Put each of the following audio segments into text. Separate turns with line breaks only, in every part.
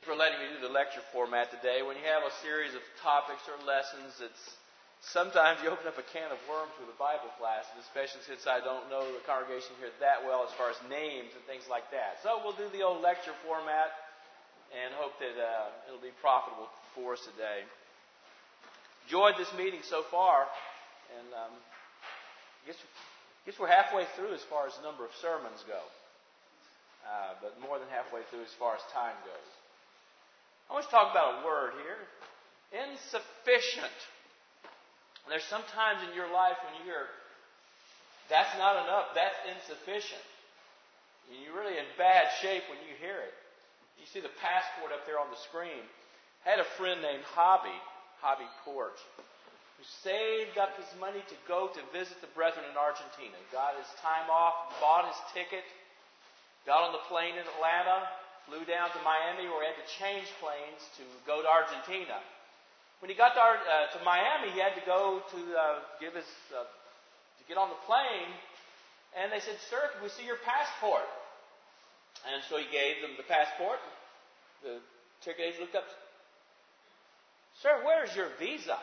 For letting me do the lecture format today. When you have a series of topics or lessons, it's sometimes you open up a can of worms with a Bible class, and especially since I don't know the congregation here that well as far as names and things like that. So we'll do the old lecture format and hope that it'll be profitable for us today. Enjoyed this meeting so far, and I guess we're halfway through as far as the number of sermons go, but more than halfway through as far as time goes. I want to talk about a word here, insufficient. There's some times in your life when you hear, that's not enough, that's insufficient. You're really in bad shape when you hear it. You see the passport up there on the screen. I had a friend named Hobby Porch, who saved up his money to go to visit the brethren in Argentina. Got his time off, bought his ticket, got on the plane in Atlanta, flew down to Miami where he had to change planes to go to Argentina. When he got to Miami, he had to go to get on the plane, and they said, "Sir, can we see your passport?" And so he gave them the passport. The ticket agent looked up. "Sir, where's your visa?"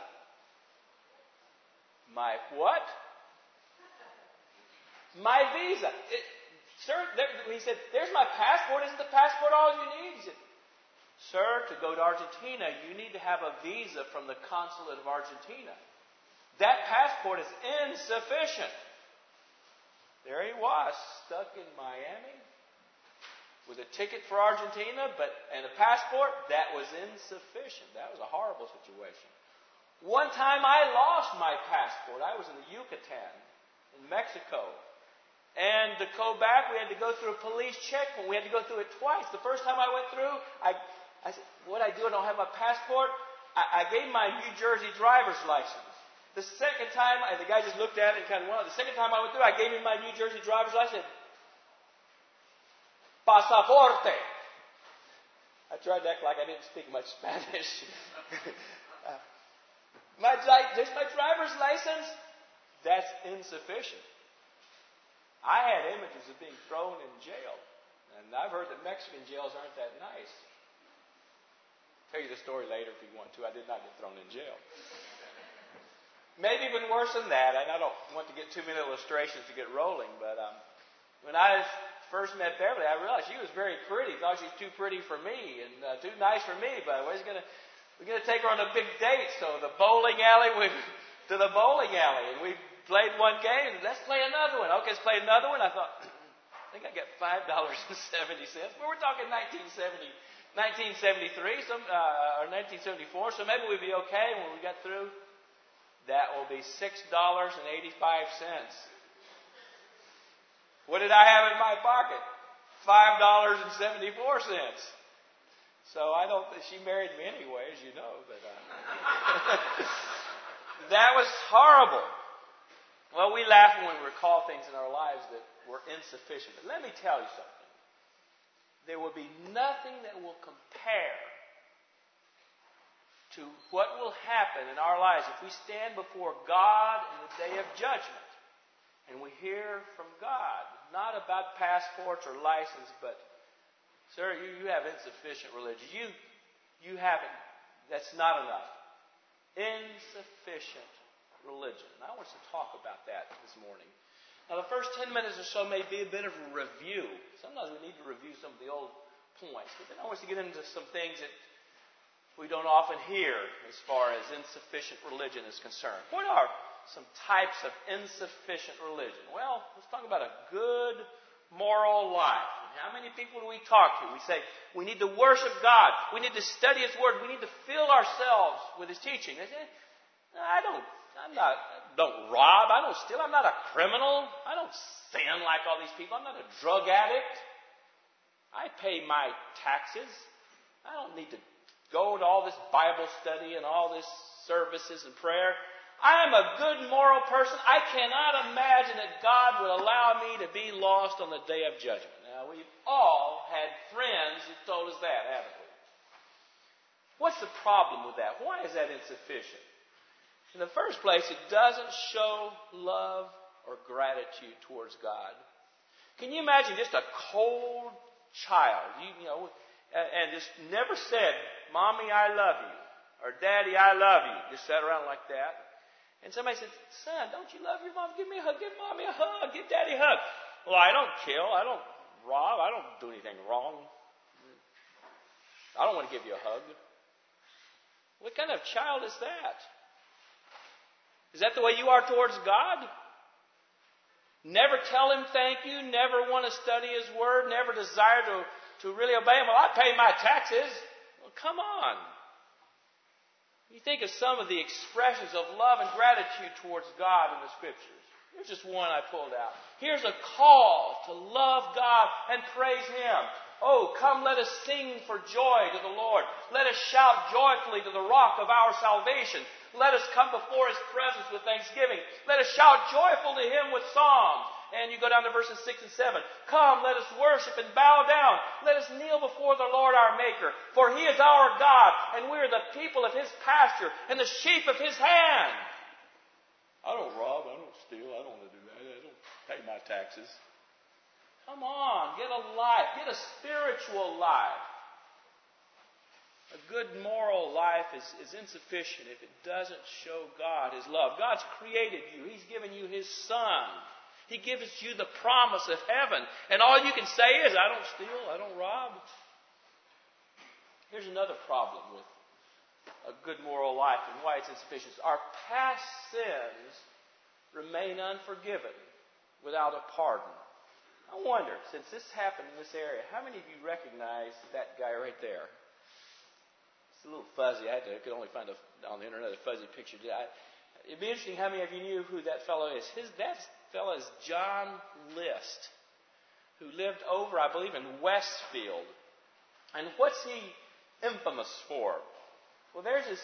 "My what?" "My visa." "Sir," he said, "there's my passport. Isn't the passport all you need?" He said, "Sir, to go to Argentina, you need to have a visa from the consulate of Argentina. That passport is insufficient." There he was, stuck in Miami with a ticket for Argentina and a passport that was insufficient. That was a horrible situation. One time I lost my passport. I was in the Yucatan in Mexico. And to go back, we had to go through a police checkpoint. We had to go through it twice. The first time I went through, I said, "What I do? I don't have my passport." I gave my New Jersey driver's license. The second time, the guy just looked at it and kind of went on. The second time I went through, I gave him my New Jersey driver's license. "Pasaporte." I tried to act like I didn't speak much Spanish. There's my driver's license. That's insufficient. I had images of being thrown in jail. And I've heard that Mexican jails aren't that nice. I'll tell you the story later if you want to. I did not get thrown in jail. Maybe even worse than that. And I don't want to get too many illustrations to get rolling. But when I first met Beverly, I realized she was very pretty. Thought she was too pretty for me and too nice for me. But we're going to take her on a big date. So the bowling alley, to the bowling alley. And we played one game. Let's play another one. Okay, let's play another one. I thought, I think I got $5.70. But we're talking 1973, or 1974. So maybe we'd be okay when we got through. That will be $6.85. What did I have in my pocket? $5.74. So I don't think she married me anyway, as you know. But that was horrible. Well, we laugh when we recall things in our lives that were insufficient. But let me tell you something. There will be nothing that will compare to what will happen in our lives if we stand before God in the day of judgment and we hear from God, not about passports or license, but, "Sir, you have insufficient religion. You haven't, that's not enough." Insufficient religion. And I want us to talk about that this morning. Now, the first 10 minutes or so may be a bit of a review. Sometimes we need to review some of the old points. But then I want us to get into some things that we don't often hear as far as insufficient religion is concerned. What are some types of insufficient religion? Well, let's talk about a good moral life. How many people do we talk to? We say, we need to worship God. We need to study His Word. We need to fill ourselves with His teaching. They say, I don't rob. I don't steal. I'm not a criminal. I don't sin like all these people. I'm not a drug addict. I pay my taxes. I don't need to go to all this Bible study and all this services and prayer. I am a good moral person. I cannot imagine that God will allow me to be lost on the day of judgment. Now, we've all had friends who told us that, haven't we? What's the problem with that? Why is that insufficient? In the first place, it doesn't show love or gratitude towards God. Can you imagine just a cold child? and just never said, Mommy, I love you, or Daddy, I love you. Just sat around like that. And somebody said, Son, don't you love your mom? Give me a hug. Give Mommy a hug. Give Daddy a hug. Well, I don't kill. I don't rob. I don't do anything wrong. I don't want to give you a hug. What kind of child is that? Is that the way you are towards God? Never tell Him thank you. Never want to study His Word. Never desire to really obey Him. Well, I pay my taxes. Well, come on. You think of some of the expressions of love and gratitude towards God in the Scriptures. Here's just one I pulled out. Here's a call to love God and praise Him. Oh, come, let us sing for joy to the Lord. Let us shout joyfully to the rock of our salvation. Let us come before His presence with thanksgiving. Let us shout joyful to Him with psalms. And you go down to verses 6 and 7. Come, let us worship and bow down. Let us kneel before the Lord our Maker. For He is our God, and we are the people of His pasture and the sheep of His hand. I don't rob, I don't steal, I don't want to do that. I don't pay my taxes. Come on, get a life. Get a spiritual life. A good moral life is insufficient if it doesn't show God His love. God's created you. He's given you His Son. He gives you the promise of heaven. And all you can say is, I don't steal, I don't rob. Here's another problem with a good moral life and why it's insufficient. Our past sins remain unforgiven without a pardon. I wonder, since this happened in this area, how many of you recognize that guy right there? It's a little fuzzy. I could only find on the internet a fuzzy picture. It'd be interesting how many of you knew who that fellow is. That fellow is John List, who lived over, I believe, in Westfield. And what's he infamous for? Well, there's his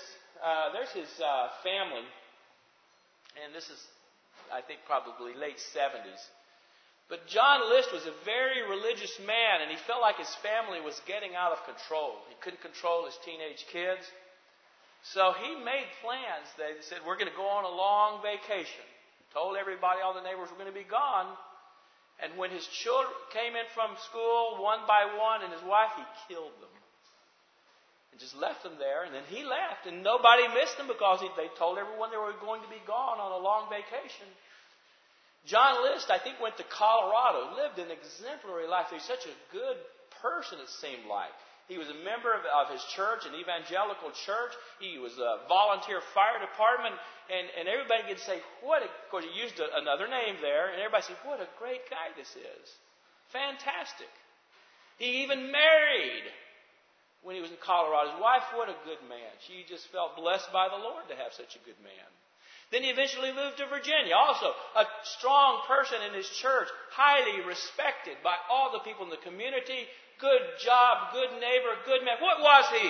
family, and this is, I think, probably late 70s. But John List was a very religious man, and he felt like his family was getting out of control. He couldn't control his teenage kids. So he made plans. They said, we're going to go on a long vacation. Told everybody, all the neighbors, were going to be gone. And when his children came in from school, one by one, and his wife, he killed them. And just left them there, and then he left. And nobody missed them because they told everyone they were going to be gone on a long vacation. John List, I think, went to Colorado, lived an exemplary life. He was such a good person, it seemed like. He was a member of his church, an evangelical church. He was a volunteer fire department. And everybody could say, of course, he used another name there. And everybody said, what a great guy this is. Fantastic. He even married when he was in Colorado. His wife, what a good man. She just felt blessed by the Lord to have such a good man. Then he eventually moved to Virginia. Also, a strong person in his church, highly respected by all the people in the community. Good job, good neighbor, good man. What was he?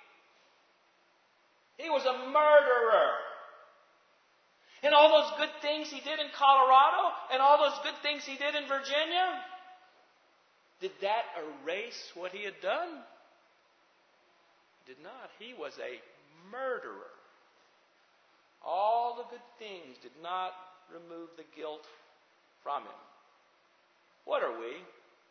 He was a murderer. And all those good things he did in Colorado, and all those good things he did in Virginia, did that erase what he had done? It did not. He was a murderer. All the good things did not remove the guilt from him. What are we?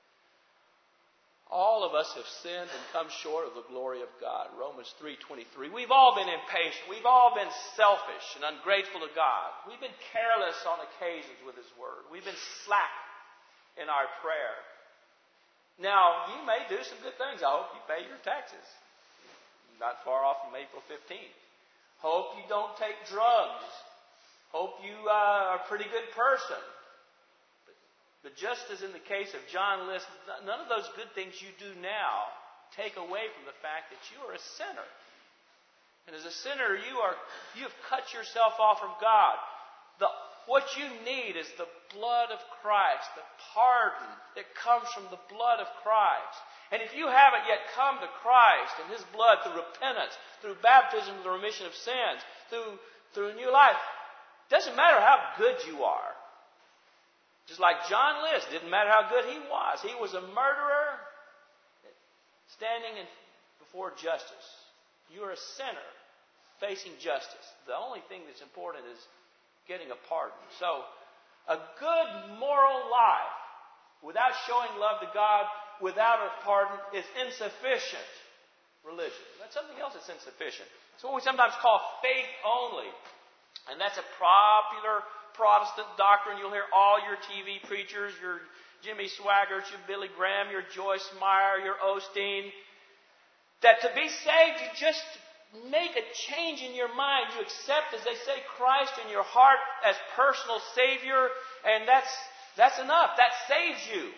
All of us have sinned and come short of the glory of God. Romans 3:23. We've all been impatient. We've all been selfish and ungrateful to God. We've been careless on occasions with His Word. We've been slack in our prayer. Now, you may do some good things. I hope you pay your taxes. Not far off from April 15th. Hope you don't take drugs. Hope you are a pretty good person. But just as in the case of John List, none of those good things you do now take away from the fact that you are a sinner. And as a sinner, you have cut yourself off from God. What you need is the blood of Christ, the pardon that comes from the blood of Christ. And if you haven't yet come to Christ and His blood through repentance, through baptism, the remission of sins, through a new life, it doesn't matter how good you are. Just like John List, didn't matter how good he was. He was a murderer standing before justice. You are a sinner facing justice. The only thing that's important is getting a pardon. So, a good moral life without showing love to God without a pardon is insufficient religion. That's something else that's insufficient. It's what we sometimes call faith only. And that's a popular Protestant doctrine. You'll hear all your TV preachers, your Jimmy Swaggarts, your Billy Graham, your Joyce Meyer, your Osteen, that to be saved, you just make a change in your mind. You accept, as they say, Christ in your heart as personal Savior, and that's enough. That saves you.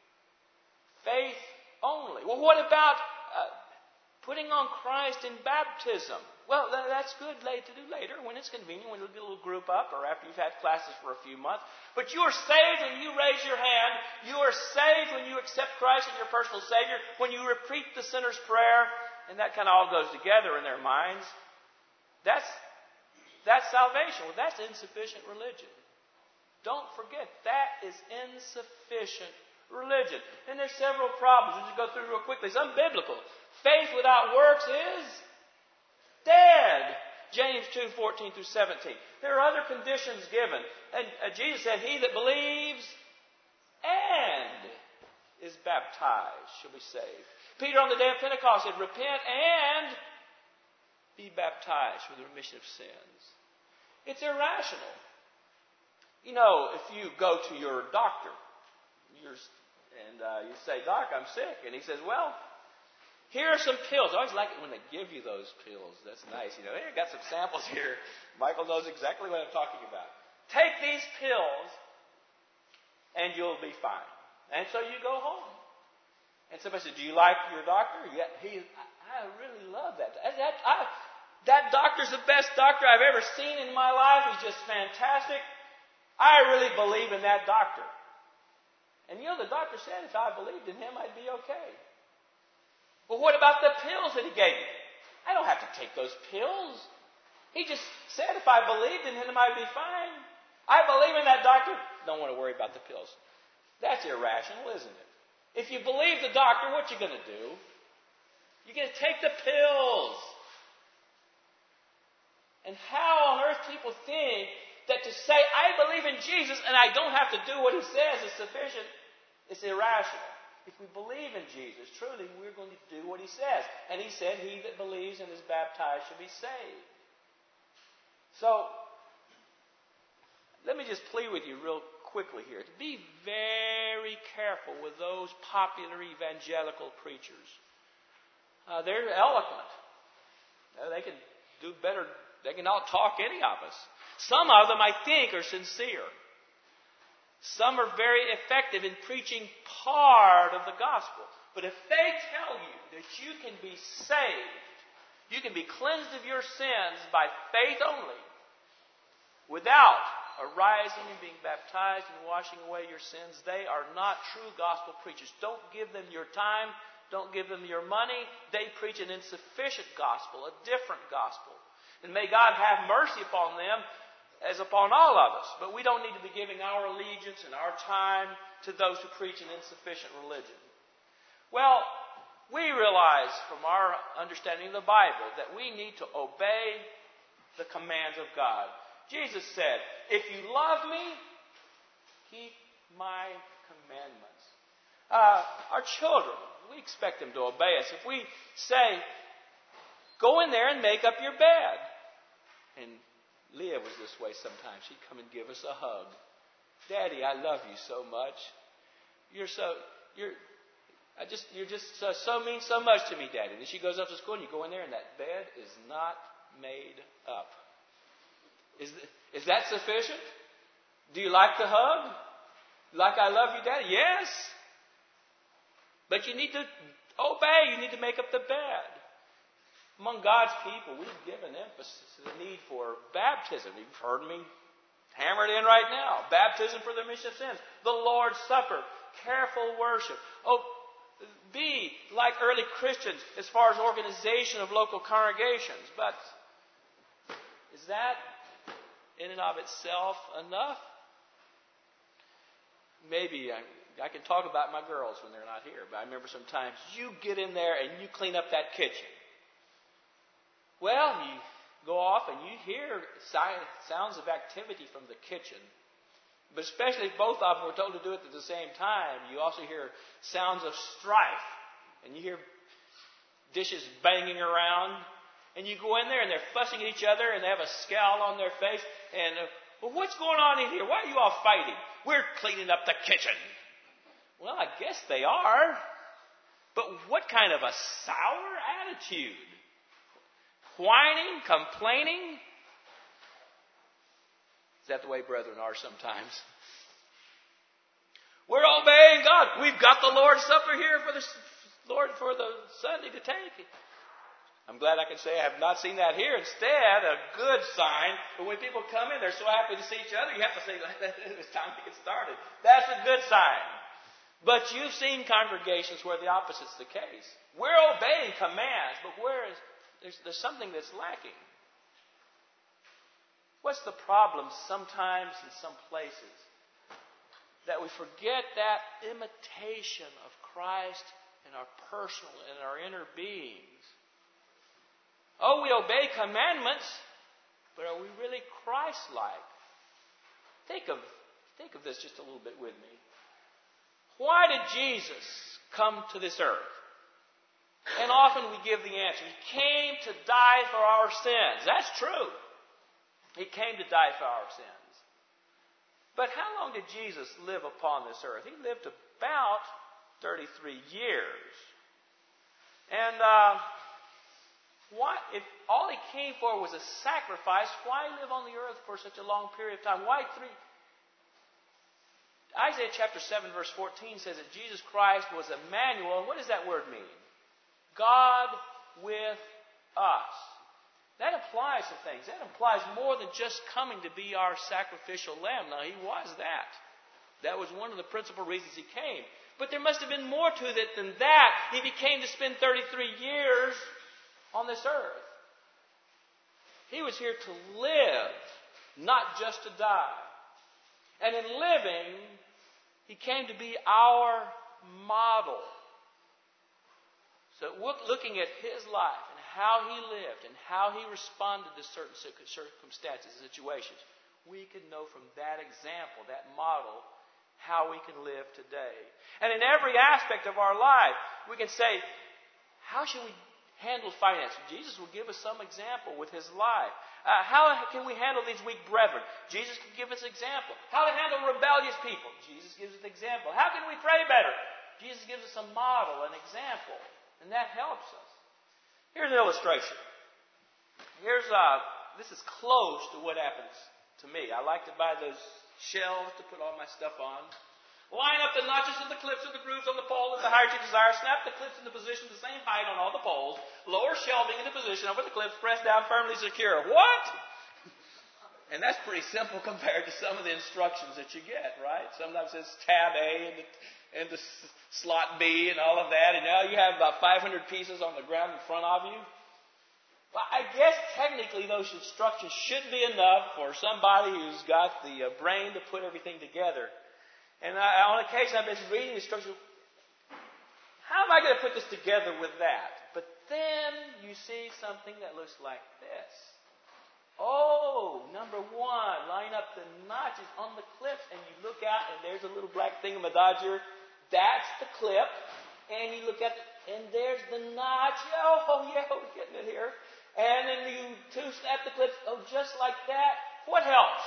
Faith only. Well, what about putting on Christ in baptism? Well, that's good to do later when it's convenient, when you get a little group up or after you've had classes for a few months. But you are saved when you raise your hand. You are saved when you accept Christ as your personal Savior, when you repeat the sinner's prayer, and that kind of all goes together in their minds. That's salvation. Well, that's insufficient religion. Don't forget, that is insufficient religion. And there's several problems. We'll just go through real quickly. Some biblical. Faith without works is dead. James 2:14 through 17. There are other conditions given. And Jesus said, he that believes and is baptized shall be saved. Peter on the day of Pentecost said, repent and be baptized for the remission of sins. It's irrational. You know, if you go to your doctor and you say, Doc, I'm sick. And he says, well, here are some pills. I always like it when they give you those pills. That's nice. You know, hey, I got some samples here. Michael knows exactly what I'm talking about. Take these pills and you'll be fine. And so you go home. And somebody said, do you like your doctor? Yeah, I really love that. That doctor's the best doctor I've ever seen in my life. He's just fantastic. I really believe in that doctor. And you know, the doctor said if I believed in him, I'd be okay. But what about the pills that he gave me? I don't have to take those pills. He just said if I believed in him, I'd be fine. I believe in that doctor. Don't want to worry about the pills. That's irrational, isn't it? If you believe the doctor, what you going to do? You're going to take the pills. And how on earth people think that to say, I believe in Jesus and I don't have to do what he says is sufficient, it's irrational. If we believe in Jesus, truly, we're going to do what he says. And he said, he that believes and is baptized shall be saved. So, let me just plead with you real quickly here to be very careful with those popular evangelical preachers. They're eloquent. They can do better. They can out-talk any of us. Some of them, I think, are sincere. Some are very effective in preaching part of the gospel. But if they tell you that you can be saved, you can be cleansed of your sins by faith only, without arising and being baptized and washing away your sins, they are not true gospel preachers. Don't give them your time. Don't give them your money. They preach an insufficient gospel, a different gospel. And may God have mercy upon them as upon all of us. But we don't need to be giving our allegiance and our time to those who preach an insufficient religion. Well, we realize from our understanding of the Bible that we need to obey the commands of God. Jesus said, if you love me, keep my commandments. Our children, we expect them to obey us. If we say, go in there and make up your bed. And Leah was this way sometimes. She'd come and give us a hug. Daddy, I love you so much. You're just so mean so much to me, Daddy. Then she goes up to school and you go in there and that bed is not made up. Is that sufficient? Do you like the hug? Like I love you, Daddy? Yes. But you need to obey. You need to make up the bed. Among God's people, we've given emphasis to the need for baptism. You've heard me hammer it in right now. Baptism for the remission of sins. The Lord's Supper. Careful worship. Oh, be like early Christians as far as organization of local congregations. But is that in and of itself enough? Maybe I can talk about my girls when they're not here. But I remember sometimes you get in there and you clean up that kitchen. Well, you go off and you hear sounds of activity from the kitchen. But especially if both of them were told to do it at the same time, you also hear sounds of strife. And you hear dishes banging around. And you go in there and they're fussing at each other and they have a scowl on their face. And, well, what's going on in here? Why are you all fighting? We're cleaning up the kitchen. Well, I guess they are. But what kind of a sour attitude? Whining, complaining? Is that the way brethren are sometimes? We're obeying God. We've got the Lord's Supper here for the Sunday to take. I'm glad I can say I have not seen that here. Instead, a good sign. But when people come in, they're so happy to see each other, you have to say, it's time to get started. That's a good sign. But you've seen congregations where the opposite's the case. We're obeying commands, but there's something that's lacking. What's the problem sometimes in some places? That we forget that imitation of Christ in our personal and our inner beings. Oh, we obey commandments, but are we really Christ-like? Think of this just a little bit with me. Why did Jesus come to this earth? And often we give the answer. He came to die for our sins. That's true. He came to die for our sins. But how long did Jesus live upon this earth? He lived about 33 years. And if all he came for was a sacrifice, why live on the earth for such a long period of time? Why 3? Isaiah chapter 7 verse 14 says that Jesus Christ was Emmanuel. What does that word mean? God with us. That applies to things. That implies more than just coming to be our sacrificial lamb. Now, he was that. That was one of the principal reasons he came. But there must have been more to it than that if he came to spend 33 years on this earth. He was here to live, not just to die. And in living, he came to be our model. So looking at his life and how he lived and how he responded to certain circumstances and situations, we can know from that example, that model, how we can live today. And in every aspect of our life, we can say, how should we handle finance? Jesus will give us some example with his life. How can we handle these weak brethren? Jesus can give us example. How to handle rebellious people? Jesus gives us an example. How can we pray better? Jesus gives us a model, an example. And that helps us. Here's an illustration. This is close to what happens to me. I like to buy those shelves to put all my stuff on. Line up the notches of the clips of the grooves on the pole at the height you desire. Snap the clips into position the same height on all the poles. Lower shelving into position over the clips. Press down firmly secure. What? And that's pretty simple compared to some of the instructions that you get, right? Sometimes it's tab A and the slot B and all of that. And now you have about 500 pieces on the ground in front of you. Well, I guess technically those instructions should be enough for somebody who's got the brain to put everything together. And on occasion I've been reading the instructions. How am I going to put this together with that? But then you see something that looks like this. Oh, number one, line up the notches on the clips, and you look out, and there's a little black thingamadodger. That's the clip. And you look at it, and there's the notch. Oh, yeah, we're getting it here. And then you snap the clips. Oh, just like that. What helps?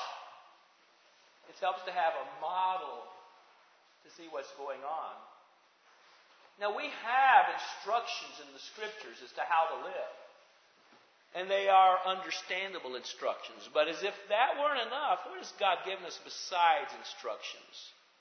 It helps to have a model to see what's going on. Now, we have instructions in the Scriptures as to how to live. And they are understandable instructions. But as if that weren't enough, what has God given us besides instructions?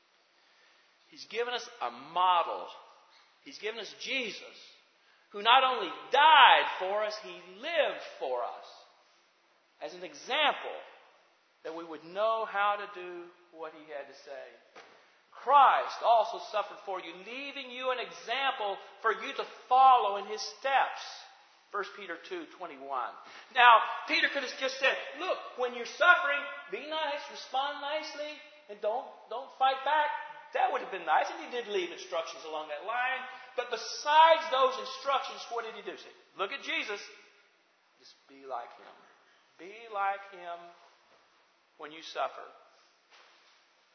He's given us a model. He's given us Jesus, who not only died for us, he lived for us as an example that we would know how to do what he had to say. Christ also suffered for you, leaving you an example for you to follow in his steps. 1 Peter 2:21. Now, Peter could have just said, look, when you're suffering, be nice, respond nicely, and don't fight back. That would have been nice, and he did leave instructions along that line. But besides those instructions, what did he do? Say, look at Jesus. Just be like him. Be like him when you suffer.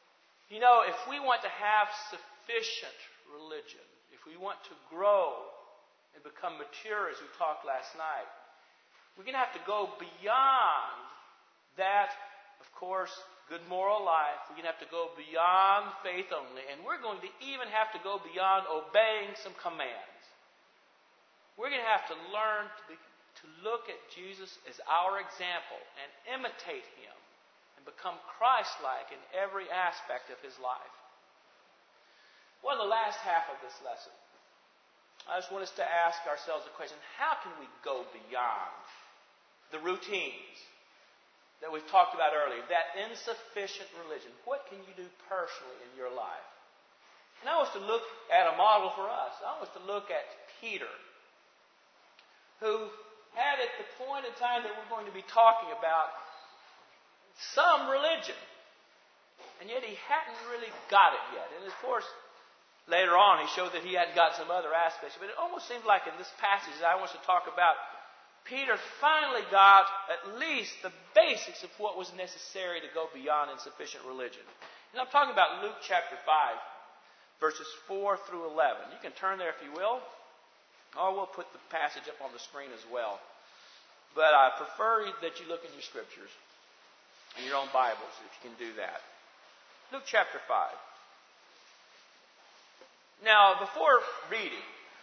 You know, if we want to have sufficient religion, if we want to grow and become mature, as we talked last night, we're going to have to go beyond that, of course, good moral life. We're going to have to go beyond faith only. And we're going to even have to go beyond obeying some commands. We're going to have to learn to look at Jesus as our example and imitate Him and become Christ-like in every aspect of His life. Well, in the last half of this lesson, I just want us to ask ourselves the question, how can we go beyond the routines that we've talked about earlier, that insufficient religion? What can you do personally in your life? And I want us to look at a model for us. I want us to look at Peter, who had at the point in time that we're going to be talking about some religion. And yet he hadn't really got it yet. And of course, later on he showed that he hadn't got some other aspects. But it almost seems like in this passage that I want to talk about, Peter finally got at least the basics of what was necessary to go beyond insufficient religion. And I'm talking about Luke chapter 5, verses 4 through 11. You can turn there if you will. Or we'll put the passage up on the screen as well. But I prefer that you look in your scriptures, in your own Bibles, if you can do that. Luke chapter 5. Now, before reading,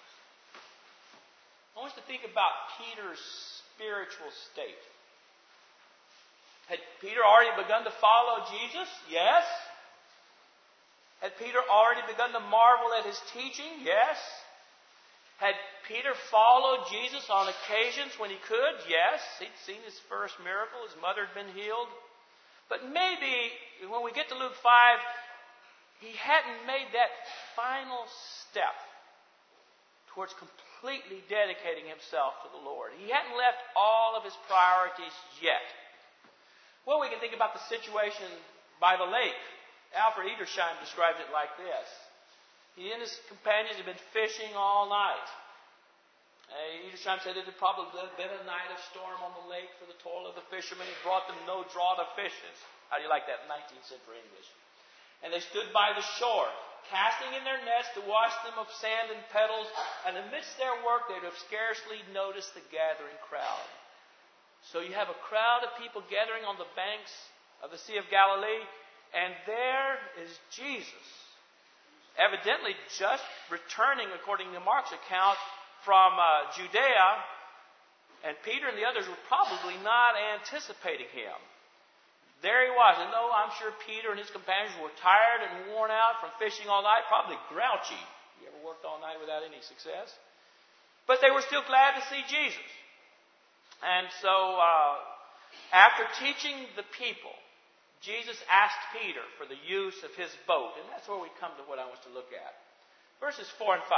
I want us to think about Peter's spiritual state. Had Peter already begun to follow Jesus? Yes. Had Peter already begun to marvel at His teaching? Yes. Had Peter followed Jesus on occasions when he could? Yes. He'd seen his first miracle. His mother had been healed. But maybe when we get to Luke 5, he hadn't made that final step towards completely dedicating himself to the Lord. He hadn't left all of his priorities yet. Well, we can think about the situation by the lake. Alfred Edersheim describes it like this. He and his companions had been fishing all night. Edersheim said it had probably been a night of storm on the lake for the toil of the fishermen. It brought them no draught of fishes. How do you like that in 19th century English? And they stood by the shore, casting in their nets to wash them of sand and pebbles. And amidst their work, they would have scarcely noticed the gathering crowd. So you have a crowd of people gathering on the banks of the Sea of Galilee, and there is Jesus, evidently just returning, according to Mark's account, from Judea, and Peter and the others were probably not anticipating him. There he was, and though I'm sure Peter and his companions were tired and worn out from fishing all night, probably grouchy. You ever worked all night without any success? But they were still glad to see Jesus. And so, after teaching the people, Jesus asked Peter for the use of his boat. And that's where we come to what I want us to look at. Verses 4 and 5.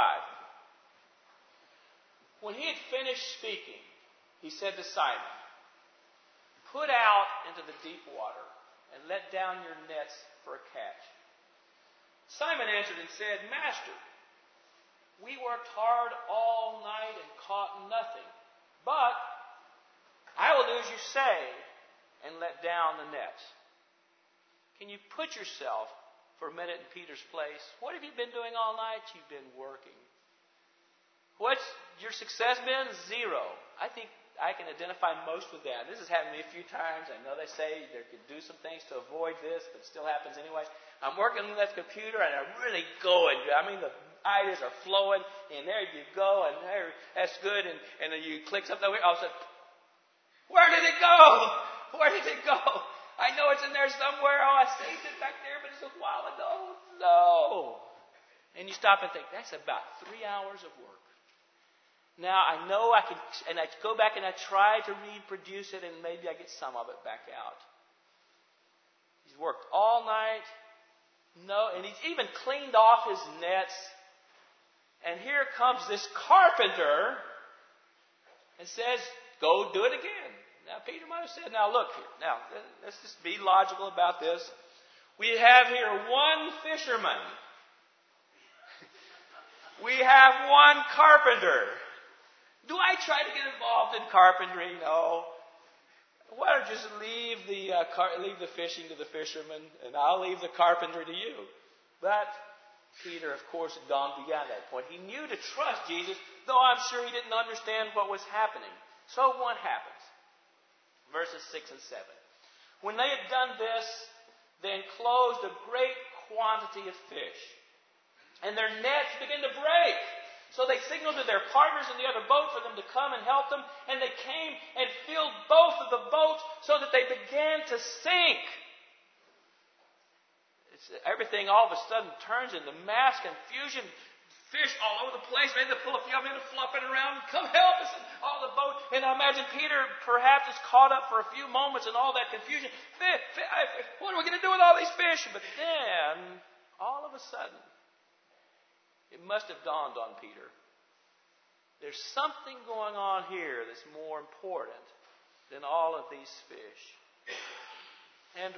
When he had finished speaking, he said to Simon, "Put out into the deep water and let down your nets for a catch." Simon answered and said, "Master, we worked hard all night and caught nothing. But I will do as you say and let down the nets." Can you put yourself for a minute in Peter's place? What have you been doing all night? You've been working. What's your success been? Zero. I think I can identify most with that. This has happened to me a few times. I know they say there could do some things to avoid this, but it still happens anyway. I'm working on that computer and I'm really going. I mean, the ideas are flowing, and there you go, and there, that's good, and then you click something over here, all of a sudden, where did it go? Where did it go? I know it's in there somewhere. Oh, I saved it back there, but it's a while ago. No. And you stop and think, that's about 3 hours of work. Now, I know I can, and I go back and I try to reproduce it, and maybe I get some of it back out. He's worked all night. No, and he's even cleaned off his nets. And here comes this carpenter and says, "Go do it again." Now, Peter might have said, "Now, look here. Now, let's just be logical about this. We have here one fisherman. We have one carpenter. Do I try to get involved in carpentry? No. Why don't you just leave the fishing to the fishermen, and I'll leave the carpentry to you? But Peter, of course, had gone beyond that point. He knew to trust Jesus, though I'm sure he didn't understand what was happening. So what happens? Verses 6 and 7. When they had done this, they enclosed a great quantity of fish, and their nets began to break. So they signaled to their partners in the other boat for them to come and help them, and they came and filled both of the boats so that they began to sink. Everything all of a sudden turns into mass confusion. Fish all over the place. Maybe they pull a few of them in and flopping around. Come help us. And all the boat. And I imagine Peter perhaps is caught up for a few moments in all that confusion. What are we going to do with all these fish? But then, all of a sudden, it must have dawned on Peter. There's something going on here that's more important than all of these fish. And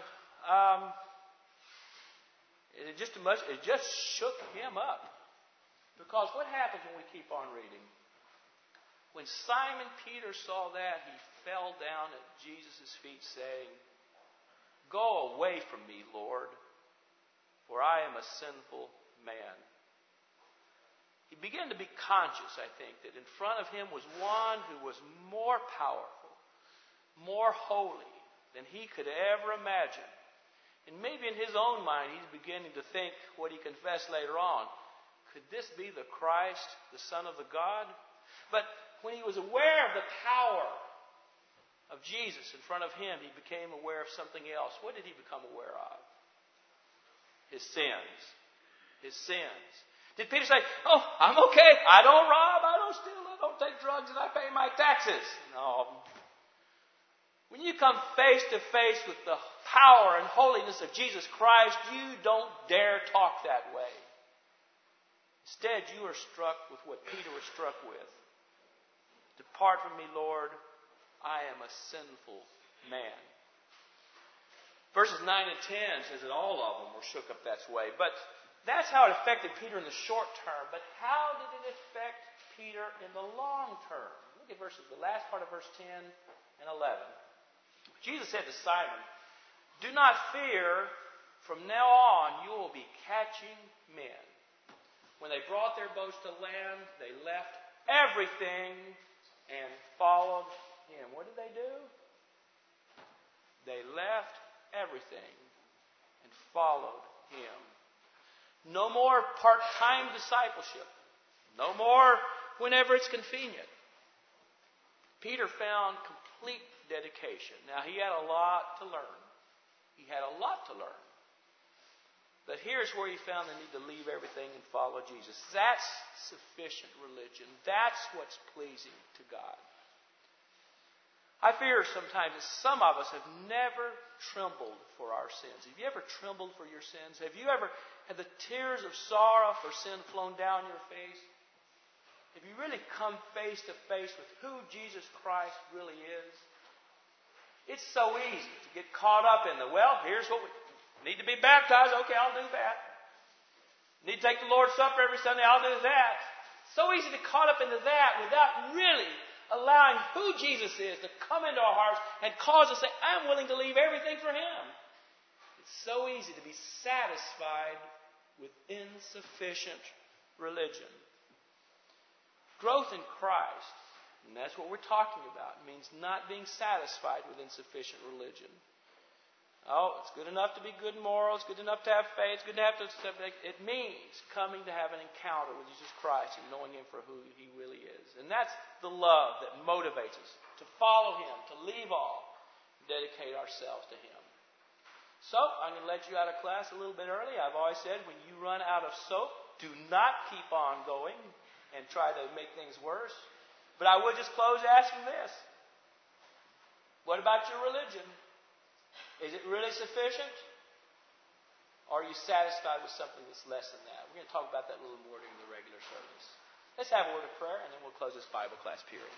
it just shook him up. Because what happens when we keep on reading? When Simon Peter saw that, he fell down at Jesus' feet saying, "Go away from me, Lord, for I am a sinful man." He began to be conscious, I think, that in front of him was one who was more powerful, more holy than he could ever imagine. And maybe in his own mind, he's beginning to think what he confessed later on. Could this be the Christ, the Son of the God? But when he was aware of the power of Jesus in front of him, he became aware of something else. What did he become aware of? His sins. His sins. Did Peter say, "Oh, I'm okay. I don't rob, I don't steal, I don't take drugs, and I pay my taxes"? No. When you come face to face with the power and holiness of Jesus Christ, you don't dare talk that way. Instead, you are struck with what Peter was struck with. "Depart from me, Lord, I am a sinful man." Verses 9 and 10 says that all of them were shook up that way. But that's how it affected Peter in the short term. But how did it affect Peter in the long term? Look at the last part of verse 10 and 11. Jesus said to Simon, "Do not fear. From now on, you will be catching men." When they brought their boats to land, they left everything and followed him. What did they do? They left everything and followed him. No more part-time discipleship. No more whenever it's convenient. Peter found complete dedication. Now, he had a lot to learn. But here's where he found the need to leave everything and follow Jesus. That's sufficient religion. That's what's pleasing to God. I fear sometimes that some of us have never trembled for our sins. Have you ever trembled for your sins? Have you ever had the tears of sorrow for sin flown down your face? Have you really come face to face with who Jesus Christ really is? It's so easy to get caught up in here's what we need to be baptized. Okay, I'll do that. Need to take the Lord's Supper every Sunday. I'll do that. So easy to get caught up into that without really allowing who Jesus is to come into our hearts and cause us to say, "I'm willing to leave everything for Him." It's so easy to be satisfied with insufficient religion. Growth in Christ, and that's what we're talking about, means not being satisfied with insufficient religion. Oh, it's good enough to be good and moral. It's good enough to have faith. It's good to have to accept. It means coming to have an encounter with Jesus Christ and knowing Him for who He really is. And that's the love that motivates us to follow Him, to leave all, and dedicate ourselves to Him. So, I'm going to let you out of class a little bit early. I've always said, when you run out of soap, do not keep on going and try to make things worse. But I would just close asking this. What about your religion? Is it really sufficient? Or are you satisfied with something that's less than that? We're going to talk about that a little more during the regular service. Let's have a word of prayer, and then we'll close this Bible class period.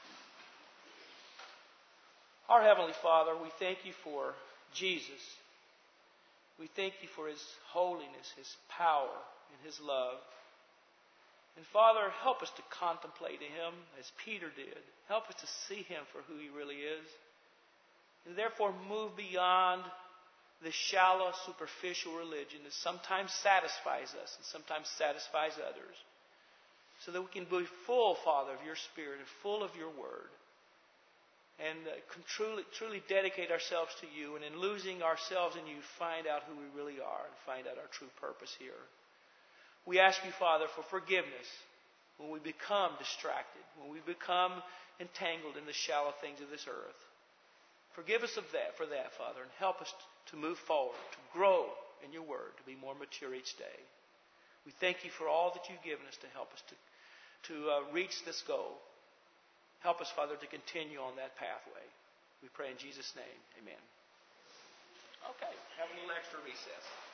Our Heavenly Father, we thank You for Jesus. We thank You for His holiness, His power, and His love. And Father, help us to contemplate Him as Peter did. Help us to see Him for who He really is. And therefore move beyond the shallow, superficial religion that sometimes satisfies us and sometimes satisfies others. So that we can be full, Father, of your Spirit and full of your Word. And can truly dedicate ourselves to you. And in losing ourselves in you, find out who we really are and find out our true purpose here. We ask you, Father, for forgiveness when we become distracted, when we become entangled in the shallow things of this earth. Forgive us for that, Father, and help us to move forward, to grow in your Word, to be more mature each day. We thank you for all that you've given us to help us to reach this goal. Help us, Father, to continue on that pathway. We pray in Jesus' name. Amen. Okay, have a little extra recess.